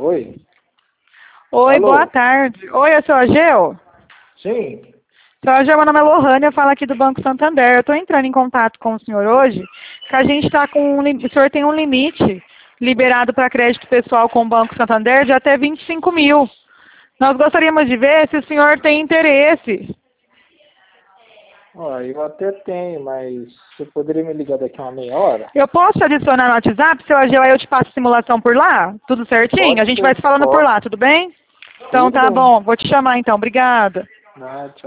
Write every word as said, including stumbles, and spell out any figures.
Oi. Oi, Alô? boa tarde. Oi, é o seu Ageu? Sim. Seu Ageu, meu nome é Lohane, eu falo aqui do Banco Santander. Eu estou entrando em contato com o senhor hoje, que a gente está com um, lim- o senhor tem um limite liberado para crédito pessoal com o Banco Santander de até vinte e cinco mil. Nós gostaríamos de ver se o senhor tem interesse. Ó, eu até tenho, mas você poderia me ligar daqui a uma meia hora? Eu posso te adicionar no WhatsApp, seu Ageu, aí eu te passo a simulação por lá? Tudo certinho? A Pode gente vai ser. se falando por Pode. lá, tudo bem? Então Tudo tá bem. bom, vou te chamar então. Obrigada. Ah, tchau.